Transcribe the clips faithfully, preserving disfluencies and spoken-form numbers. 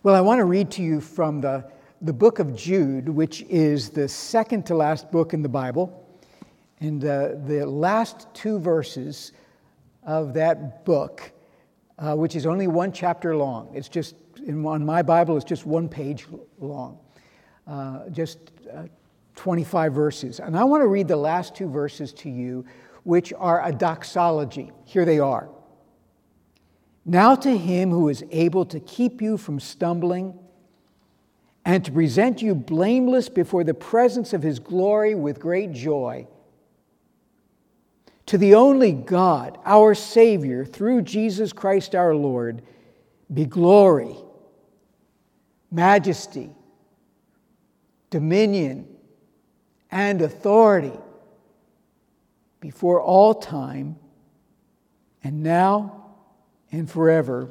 Well, I want to read to you from the, the book of Jude, which is the second to last book in the Bible. And uh, the last two verses of that book, uh, which is only one chapter long. It's just, in, on my Bible, it's just one page long. Uh, just uh, twenty-five verses. And I want to read the last two verses to you, which are a doxology. Here they are. Now to him who is able to keep you from stumbling and to present you blameless before the presence of his glory with great joy. To the only God, our Savior, through Jesus Christ our Lord, be glory, majesty, dominion, and authority before all time, and now and forever.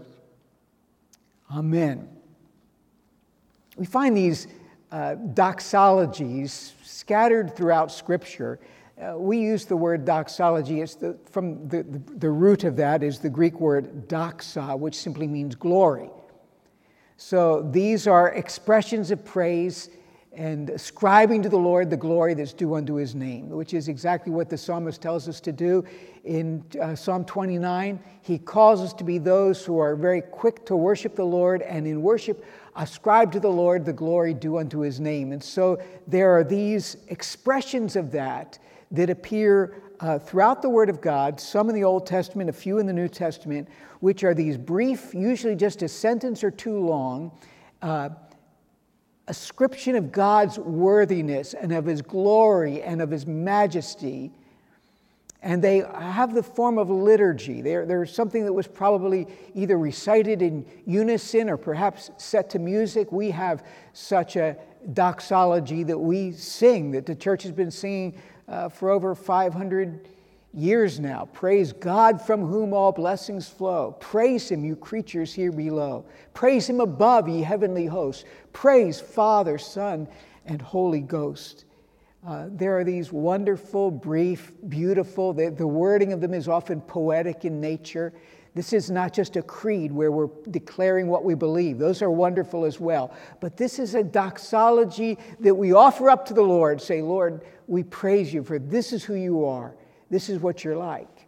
Amen. We find these uh, doxologies scattered throughout Scripture. Uh, we use the word doxology. It's the, from the, the, the root of that is the Greek word doxa, which simply means glory. So these are expressions of praise and ascribing to the Lord the glory that's due unto his name, which is exactly what the psalmist tells us to do. In uh, Psalm twenty-nine, he calls us to be those who are very quick to worship the Lord, and in worship ascribe to the Lord the glory due unto his name. And so there are these expressions of that that appear uh, throughout the Word of God, some in the Old Testament, a few in the New Testament, which are these brief, usually just a sentence or two long, uh, ascription of God's worthiness and of his glory and of his majesty. And they have the form of liturgy. They're, they're something that was probably either recited in unison or perhaps set to music. We have such a doxology that we sing, that the church has been singing uh, for over five hundred years now. Praise God from whom all blessings flow. Praise him, you creatures here below. Praise him above, ye heavenly hosts. Praise Father, Son, and Holy Ghost. Uh, there are these wonderful, brief, beautiful, the, the wording of them is often poetic in nature. This is not just a creed where we're declaring what we believe. Those are wonderful as well. But this is a doxology that we offer up to the Lord. Say, Lord, we praise you for this is who you are. This is what you're like.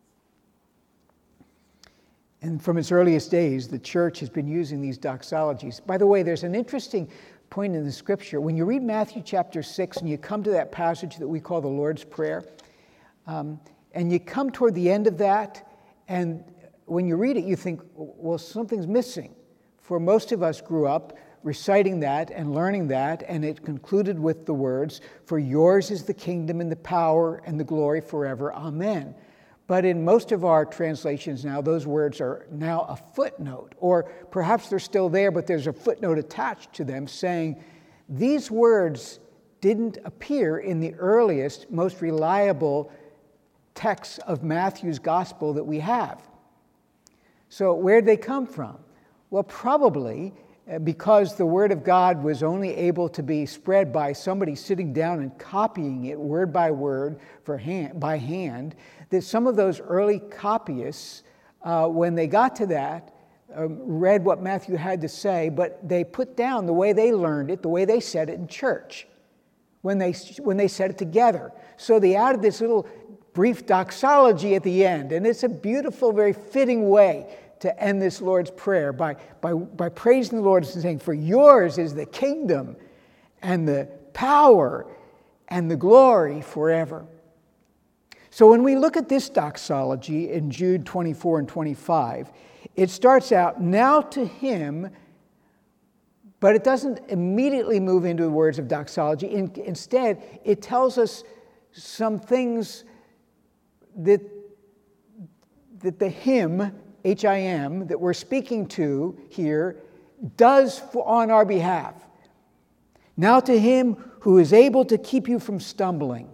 And from its earliest days, the church has been using these doxologies. By the way, there's an interesting point in the Scripture. When you read Matthew chapter six and you come to that passage that we call the Lord's Prayer, um, and you come toward the end of that, and when you read it, you think, well, something's missing. For most of us grew up reciting that and learning that, and it concluded with the words, for yours is the kingdom and the power and the glory forever. Amen. But in most of our translations now, those words are now a footnote, or perhaps they're still there, but there's a footnote attached to them saying, these words didn't appear in the earliest, most reliable texts of Matthew's gospel that we have. So where'd they come from? Well, probably because the Word of God was only able to be spread by somebody sitting down and copying it word by word for hand, by hand, that some of those early copyists, uh, when they got to that, um, read what Matthew had to say, but they put down the way they learned it, the way they said it in church, when they, when they said it together. So they added this little brief doxology at the end, and it's a beautiful, very fitting way to end this Lord's Prayer by, by, by praising the Lord and saying, for yours is the kingdom and the power and the glory forever. So when we look at this doxology in Jude twenty-four and twenty-five, it starts out, now to him, but it doesn't immediately move into the words of doxology. In, instead, it tells us some things that, that the hymn, H I M, that we're speaking to here, does for, on our behalf. Now to him who is able to keep you from stumbling.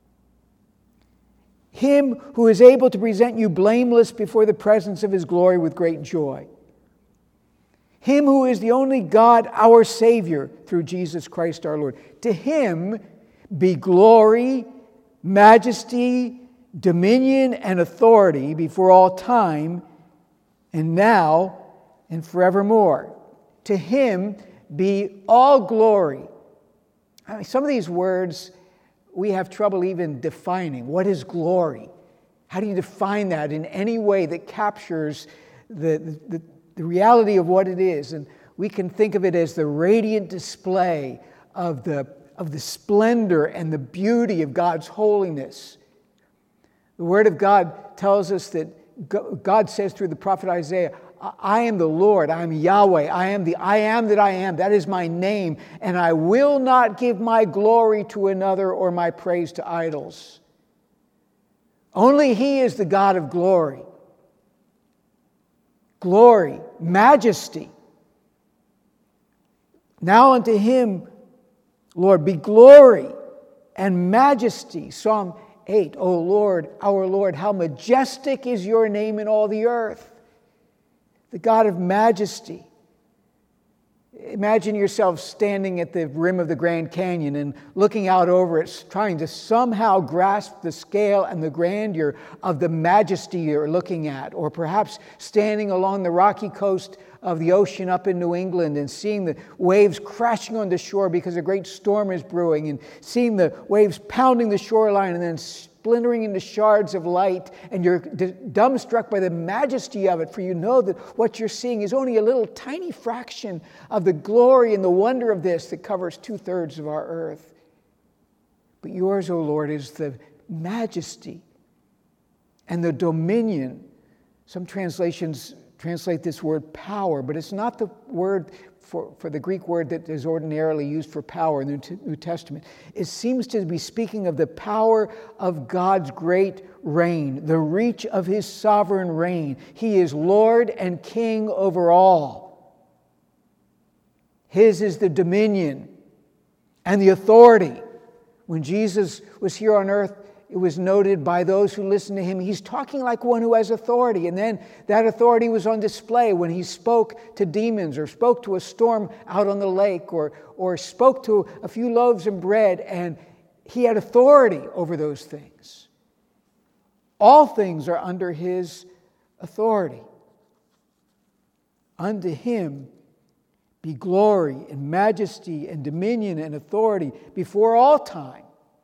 Him who is able to present you blameless before the presence of his glory with great joy. Him who is the only God, our Savior, through Jesus Christ our Lord. To him be glory, majesty, dominion, and authority before all time, and now and forevermore. To him be all glory. I mean, some of these words we have trouble even defining. What is glory? How do you define that in any way that captures the, the, the reality of what it is? And we can think of it as the radiant display of the, of the splendor and the beauty of God's holiness. The Word of God tells us that God says through the prophet Isaiah, I am the Lord, I am Yahweh, I am the I am that I am, that is my name, and I will not give my glory to another or my praise to idols. Only He is the God of glory. Glory, majesty. Now unto Him, Lord, be glory and majesty. Psalm eight, O Lord, our Lord, how majestic is your name in all the earth. The God of majesty. Imagine yourself standing at the rim of the Grand Canyon and looking out over it, trying to somehow grasp the scale and the grandeur of the majesty you're looking at. Or perhaps standing along the rocky coast of the ocean up in New England and seeing the waves crashing on the shore because a great storm is brewing, and seeing the waves pounding the shoreline and then splintering into shards of light, and you're d- dumbstruck by the majesty of it, for you know that what you're seeing is only a little tiny fraction of the glory and the wonder of this that covers two-thirds of our earth. But yours, O Lord, is the majesty and the dominion. Some translations translate this word power, but it's not the word for, for the Greek word that is ordinarily used for power in the New Testament. It seems to be speaking of the power of God's great reign, the reach of His sovereign reign. He is Lord and King over all. His is the dominion and the authority. When Jesus was here on earth, it was noted by those who listened to Him, He's talking like one who has authority. And then that authority was on display when He spoke to demons, or spoke to a storm out on the lake, or, or spoke to a few loaves and bread, and He had authority over those things. All things are under His authority. Unto Him be glory and majesty and dominion and authority before all time.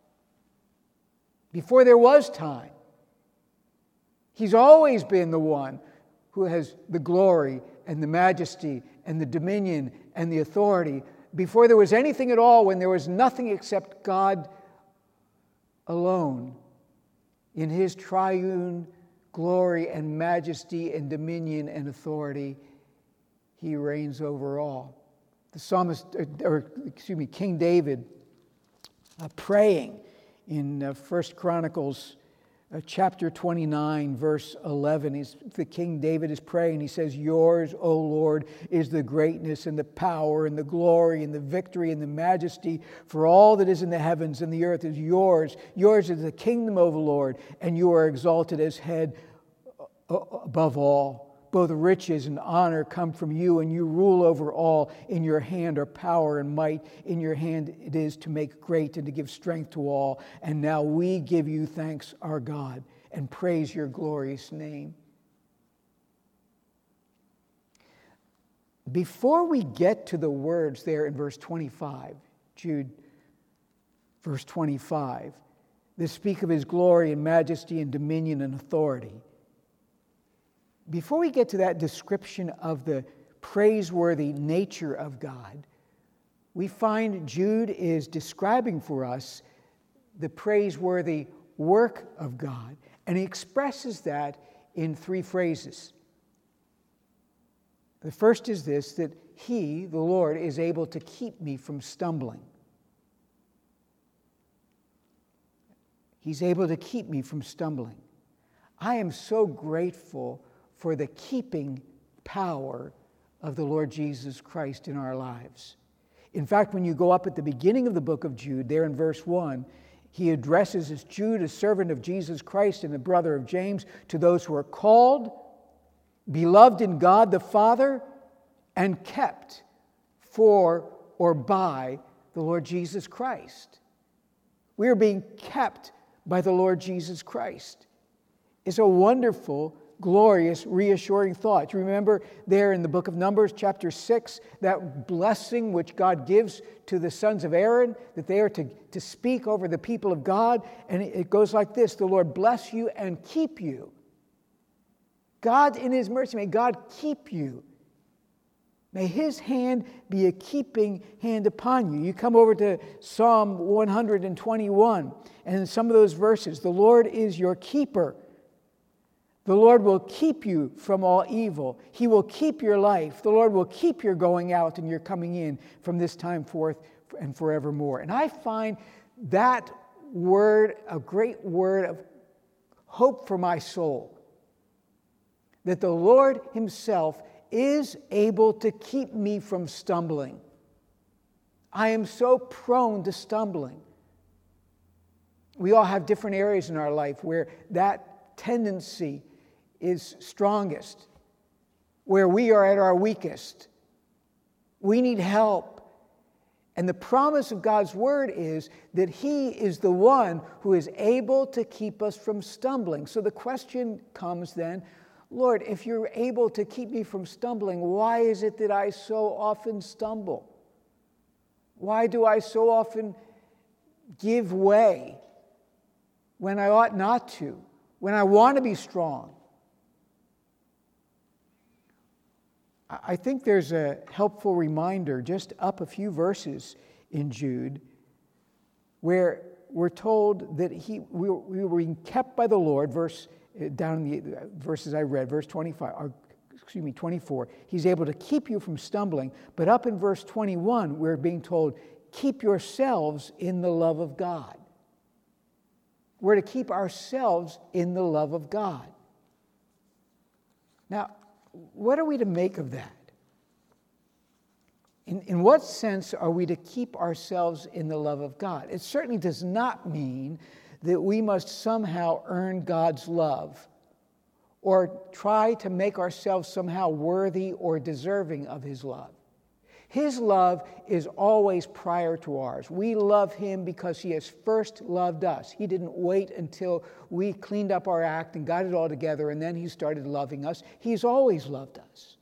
Before there was time. He's always been the one who has the glory and the majesty and the dominion and the authority. Before there was anything at all, when there was nothing except God alone, in His triune glory and majesty and dominion and authority, He reigns over all. The psalmist, or excuse me, King David, uh, praying in uh, First Chronicles uh, chapter twenty-nine, verse eleven, he's, the King David is praying. He says, yours, O Lord, is the greatness and the power and the glory and the victory and the majesty, for all that is in the heavens and the earth is yours. Yours is the kingdom, O Lord, and you are exalted as head above all. Both riches and honor come from you, and you rule over all. In your hand are power and might. In your hand it is to make great and to give strength to all. And now we give you thanks, our God, and praise your glorious name. Before we get to the words there in verse twenty-five, Jude, verse twenty-five, that speak of His glory and majesty and dominion and authority, before we get to that description of the praiseworthy nature of God, we find Jude is describing for us the praiseworthy work of God. And he expresses that in three phrases. The first is this, that He, the Lord, is able to keep me from stumbling. He's able to keep me from stumbling. I am so grateful for the keeping power of the Lord Jesus Christ in our lives. In fact, when you go up at the beginning of the book of Jude, there in verse one, he addresses as Jude, a servant of Jesus Christ and the brother of James, to those who are called, beloved in God the Father, and kept for or by the Lord Jesus Christ. We are being kept by the Lord Jesus Christ. It's a wonderful glorious, reassuring thoughts. Remember there in the book of Numbers, chapter six, that blessing which God gives to the sons of Aaron, that they are to, to speak over the people of God. And it goes like this: the Lord bless you and keep you. God in His mercy, may God keep you. May His hand be a keeping hand upon you. You come over to Psalm one hundred twenty-one, and in some of those verses, the Lord is your keeper. The Lord will keep you from all evil. He will keep your life. The Lord will keep your going out and your coming in from this time forth and forevermore. And I find that word a great word of hope for my soul, that the Lord Himself is able to keep me from stumbling. I am so prone to stumbling. We all have different areas in our life where that tendency is strongest, where we are at our weakest. We need help. And the promise of God's word is that He is the one who is able to keep us from stumbling. So the question comes then, Lord, if you're able to keep me from stumbling, why is it that I so often stumble? Why do I so often give way when I ought not to, when I want to be strong? I think there's a helpful reminder just up a few verses in Jude where we're told that he, we, we were being kept by the Lord, verse down in the verses I read, verse twenty-five, or, excuse me, twenty-four, He's able to keep you from stumbling. But up in verse twenty-one, we're being told, keep yourselves in the love of God. We're to keep ourselves in the love of God. Now, what are we to make of that? In, in what sense are we to keep ourselves in the love of God? It certainly does not mean that we must somehow earn God's love or try to make ourselves somehow worthy or deserving of His love. His love is always prior to ours. We love Him because He has first loved us. He didn't wait until we cleaned up our act and got it all together and then He started loving us. He's always loved us.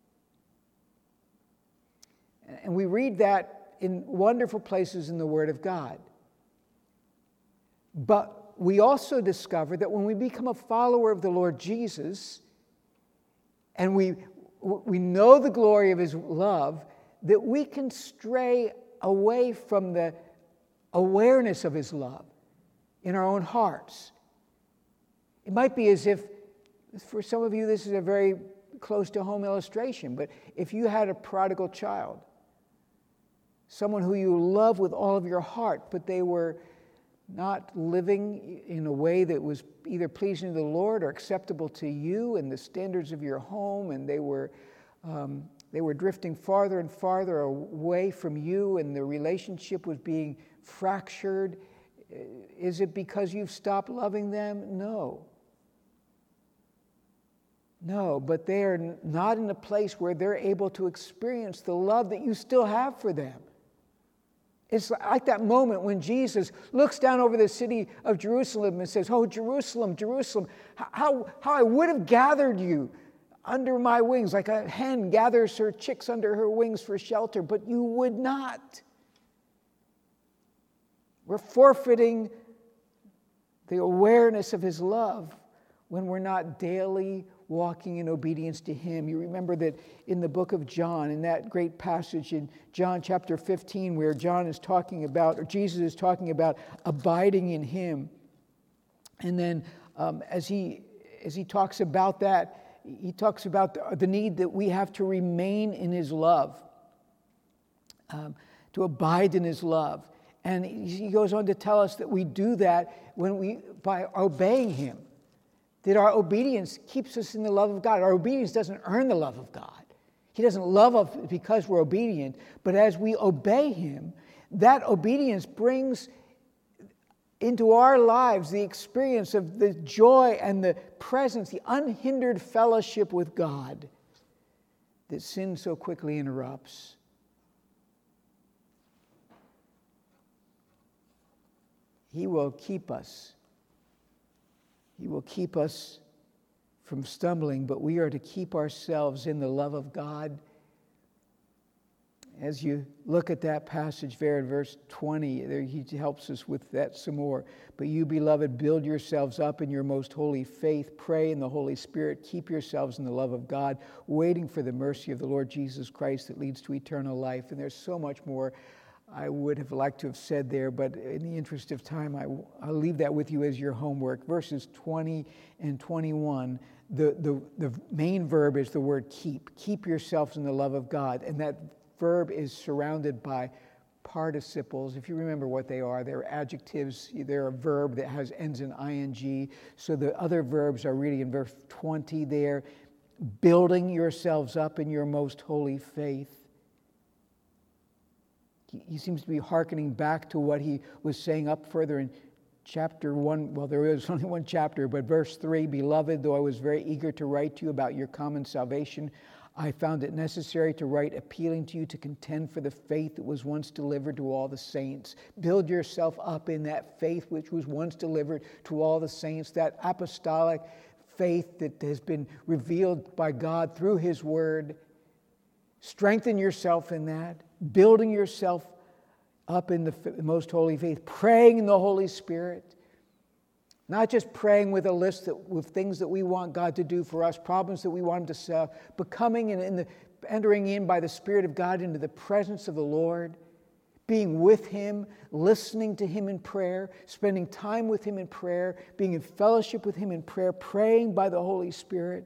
And we read that in wonderful places in the Word of God. But we also discover that when we become a follower of the Lord Jesus and we, we know the glory of His love, that we can stray away from the awareness of His love in our own hearts. It might be as if, for some of you, this is a very close to home illustration, but if you had a prodigal child, someone who you love with all of your heart, but they were not living in a way that was either pleasing to the Lord or acceptable to you and the standards of your home, and they were um, they were drifting farther and farther away from you, and the relationship was being fractured. Is it because you've stopped loving them? No. No, but they are not in a place where they're able to experience the love that you still have for them. It's like that moment when Jesus looks down over the city of Jerusalem and says, "Oh, Jerusalem, Jerusalem, how, how I would have gathered you under my wings, like a hen gathers her chicks under her wings for shelter, but you would not." We're forfeiting the awareness of His love when we're not daily walking in obedience to Him. You remember that in the book of John, in that great passage in John chapter fifteen, where John is talking about, or Jesus is talking about abiding in Him. And then um, as he as he talks about that, he talks about the, the need that we have to remain in His love, um, to abide in His love. And he goes on to tell us that we do that when we by obeying Him. That our obedience keeps us in the love of God. Our obedience doesn't earn the love of God. He doesn't love us because we're obedient. But as we obey Him, that obedience brings into our lives the experience of the joy and the presence, the unhindered fellowship with God that sin so quickly interrupts. He will keep us. He will keep us from stumbling, but we are to keep ourselves in the love of God. As you look at that passage there in verse twenty, there he helps us with that some more. But you, beloved, build yourselves up in your most holy faith. Pray in the Holy Spirit. Keep yourselves in the love of God, waiting for the mercy of the Lord Jesus Christ that leads to eternal life. And there's so much more I would have liked to have said there, but in the interest of time, I, I'll leave that with you as your homework. Verses twenty and twenty-one, the, the, the main verb is the word keep. Keep yourselves in the love of God. And that verb is surrounded by participles. If you remember what they are, they're adjectives. They're a verb that has ends in ing. So the other verbs are really in verse twenty there. Building yourselves up in your most holy faith. He seems to be hearkening back to what he was saying up further in chapter one. Well, there is only one chapter, but verse three, Beloved, though I was very eager to write to you about your common salvation, I found it necessary to write appealing to you to contend for the faith that was once delivered to all the saints. Build yourself up in that faith which was once delivered to all the saints, that apostolic faith that has been revealed by God through his word. Strengthen yourself in that. Building yourself up in the most holy faith, praying in the Holy Spirit, not just praying with a list that, with things that we want God to do for us, problems that we want Him to solve, but coming and in the, entering in by the Spirit of God into the presence of the Lord, being with Him, listening to Him in prayer, spending time with Him in prayer, being in fellowship with Him in prayer, praying by the Holy Spirit.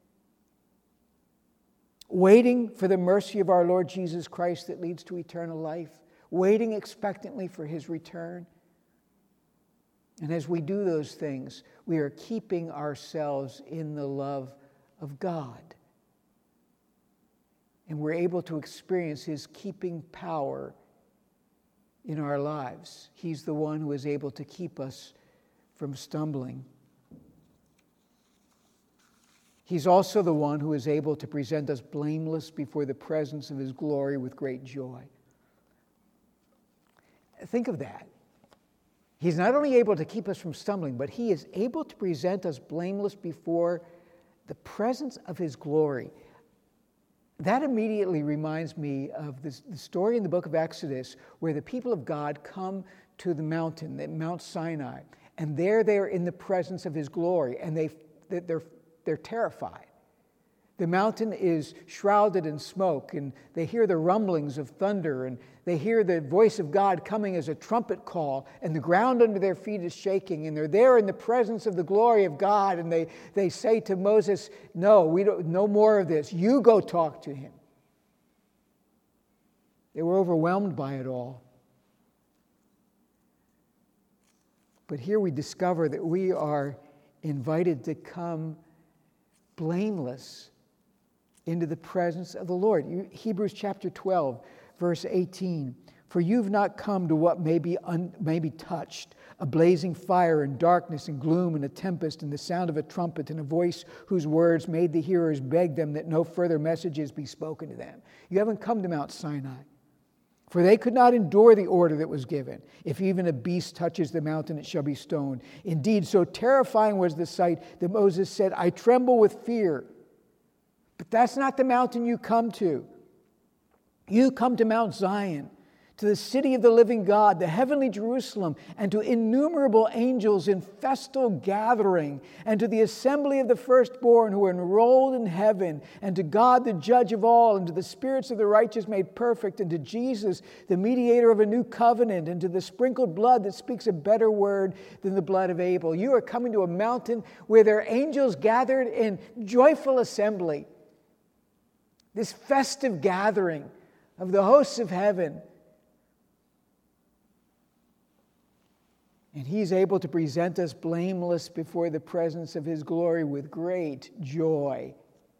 Waiting for the mercy of our Lord Jesus Christ that leads to eternal life. Waiting expectantly for His return. And as we do those things, we are keeping ourselves in the love of God. And we're able to experience His keeping power in our lives. He's the one who is able to keep us from stumbling. He's also the one who is able to present us blameless before the presence of His glory with great joy. Think of that. He's not only able to keep us from stumbling, but He is able to present us blameless before the presence of His glory. That immediately reminds me of this, the story in the book of Exodus where the people of God come to the mountain, at Mount Sinai, and there they are in the presence of His glory, and they, they're They're terrified. The mountain is shrouded in smoke, and they hear the rumblings of thunder, and they hear the voice of God coming as a trumpet call, and the ground under their feet is shaking, and they're there in the presence of the glory of God, and they, they say to Moses, no, we don't, no more of this. You go talk to Him. They were overwhelmed by it all. But here we discover that we are invited to come blameless into the presence of the Lord. Hebrews chapter twelve, verse eighteen. For you've not come to what may be, un, may be touched, a blazing fire and darkness and gloom and a tempest and the sound of a trumpet and a voice whose words made the hearers beg them that no further messages be spoken to them. You haven't come to Mount Sinai. For they could not endure the order that was given. If even a beast touches the mountain, it shall be stoned. Indeed, so terrifying was the sight that Moses said, I tremble with fear. But that's not the mountain you come to. You come to Mount Zion, to the city of the living God, the heavenly Jerusalem, and to innumerable angels in festal gathering, and to the assembly of the firstborn who are enrolled in heaven, and to God the judge of all, and to the spirits of the righteous made perfect, and to Jesus, the mediator of a new covenant, and to the sprinkled blood that speaks a better word than the blood of Abel. You are coming to a mountain where there are angels gathered in joyful assembly. This festive gathering of the hosts of heaven. And He's able to present us blameless before the presence of His glory with great joy.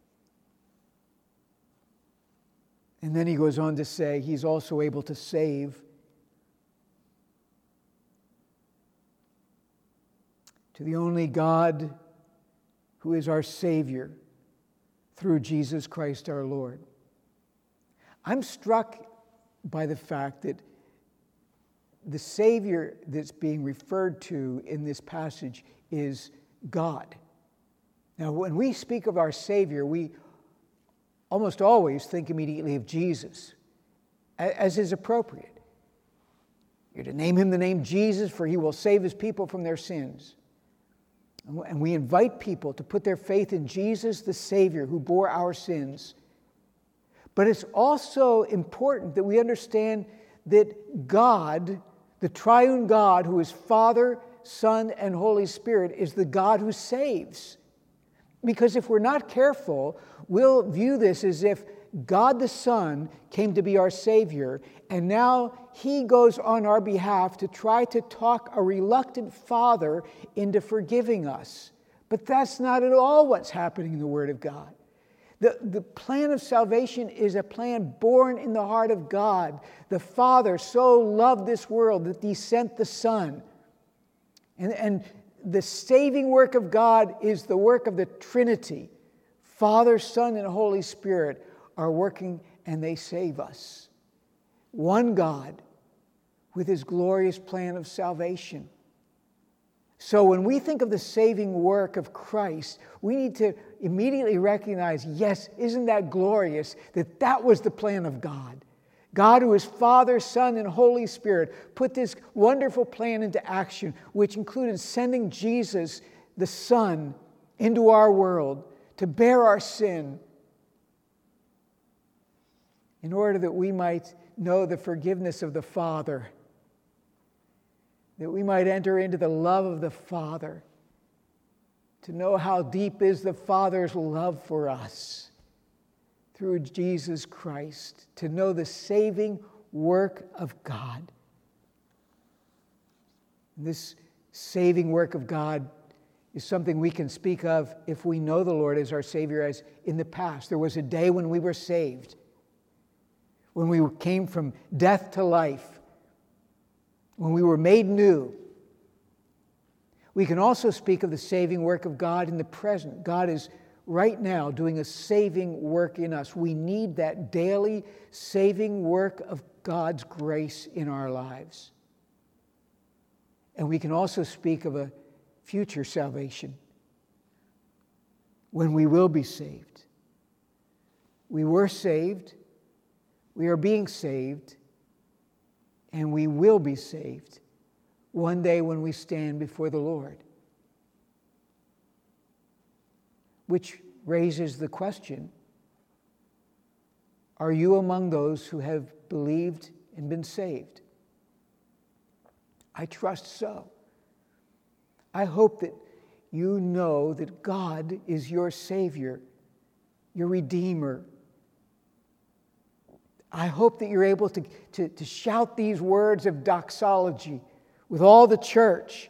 And then He goes on to say He's also able to save. To the only God who is our Savior through Jesus Christ our Lord. I'm struck by the fact that the Savior that's being referred to in this passage is God. Now, when we speak of our Savior, we almost always think immediately of Jesus, as is appropriate. You're to name him the name Jesus, for he will save his people from their sins. And we invite people to put their faith in Jesus, the Savior, who bore our sins. But it's also important that we understand that God, the triune God, who is Father, Son, and Holy Spirit, is the God who saves. Because if we're not careful, we'll view this as if God the Son came to be our Savior, and now he goes on our behalf to try to talk a reluctant Father into forgiving us. But that's not at all what's happening in the Word of God. The, the plan of salvation is a plan born in the heart of God. The Father so loved this world that he sent the Son. And, and the saving work of God is the work of the Trinity. Father, Son, and Holy Spirit are working, and they save us. One God with his glorious plan of salvation. So when we think of the saving work of Christ, we need to immediately recognize, yes, isn't that glorious that that was the plan of God? God, who is Father, Son, and Holy Spirit, put this wonderful plan into action, which included sending Jesus, the Son, into our world to bear our sin in order that we might know the forgiveness of the Father, that we might enter into the love of the Father, to know how deep is the Father's love for us through Jesus Christ, to know the saving work of God. This saving work of God is something we can speak of if we know the Lord as our Savior, as in the past. There was a day when we were saved, when we came from death to life, when we were made new. We can also speak of the saving work of God in the present. God is right now doing a saving work in us. We need that daily saving work of God's grace in our lives. And we can also speak of a future salvation when we will be saved. We were saved, we are being saved, and we will be saved one day when we stand before the Lord. Which raises the question, are you among those who have believed and been saved? I trust so. I hope that you know that God is your Savior, your Redeemer. I hope that you're able to, to, to shout these words of doxology with all the church.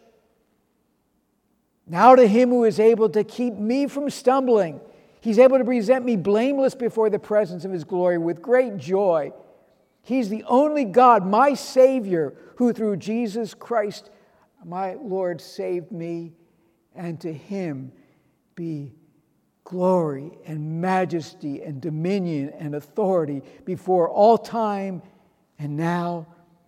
Now to him who is able to keep me from stumbling, he's able to present me blameless before the presence of his glory with great joy. He's the only God, my Savior, who through Jesus Christ, my Lord, saved me, and to him be glory and majesty and dominion and authority before all time and now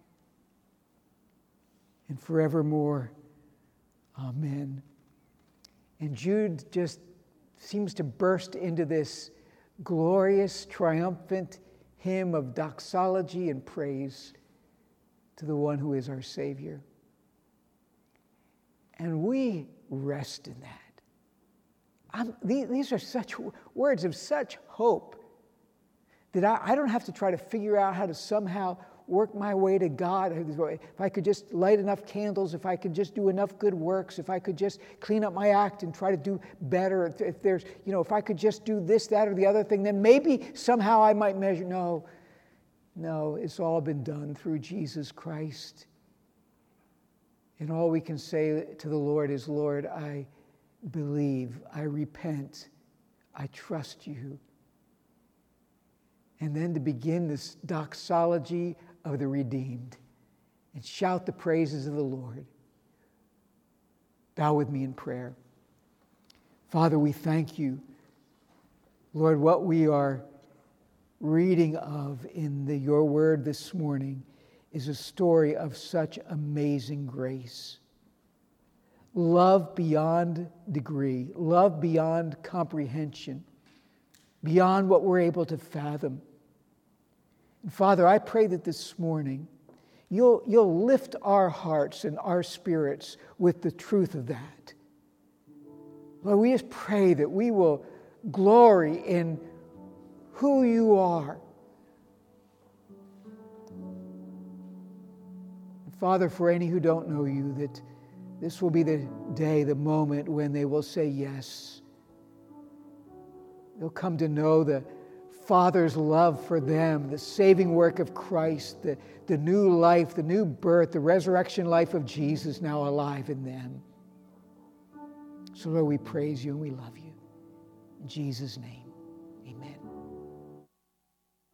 and forevermore. Amen. And Jude just seems to burst into this glorious, triumphant hymn of doxology and praise to the one who is our Savior. And we rest in that. I'm, these are such words of such hope that I, I don't have to try to figure out how to somehow work my way to God. If I could just light enough candles, if I could just do enough good works, if I could just clean up my act and try to do better, if, if there's, you know, if I could just do this, that, or the other thing, then maybe somehow I might measure. No, no, it's all been done through Jesus Christ. And all we can say to the Lord is, Lord, I believe, I repent, I trust you. And then to begin this doxology of the redeemed and shout the praises of the Lord. Bow with me in prayer. Father, we thank you. Lord, what we are reading of in the, your word this morning is a story of such amazing grace. love beyond degree, love beyond comprehension, beyond what we're able to fathom. And Father, I pray that this morning you'll, you'll lift our hearts and our spirits with the truth of that. Lord, we just pray that we will glory in who you are. Father, for any who don't know you, that this will be the day, the moment when they will say yes. They'll come to know the Father's love for them, the saving work of Christ, the, the new life, the new birth, the resurrection life of Jesus now alive in them. So Lord, we praise you and we love you. In Jesus' name, amen.